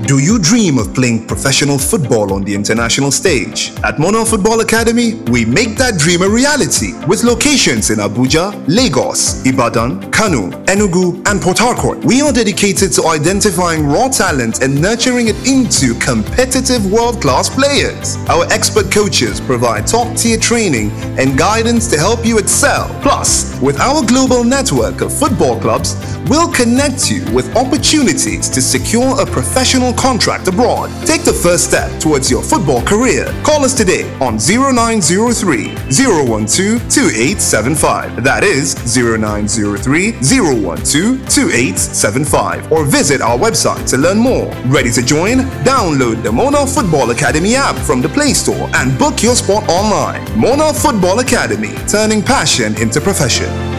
Do you dream of playing professional football on the international stage? At Mona Football Academy, we make that dream a reality with locations in Abuja, Lagos, Ibadan, Kano, Enugu, and Port Harcourt. We are dedicated to identifying raw talent and nurturing it into competitive world-class players. Our expert coaches provide top-tier training and guidance to help you excel. Plus, with our global network of football clubs, we'll connect you with opportunities to secure a professional contract abroad. Take the first step towards your football career. Call us today on 0903 012 2875. That is 0903 012 2875. Or visit our website to learn more. Ready to join? Download the Mona Football Academy app from the Play Store and book your spot online. Mona Football Academy, turning passion into profession.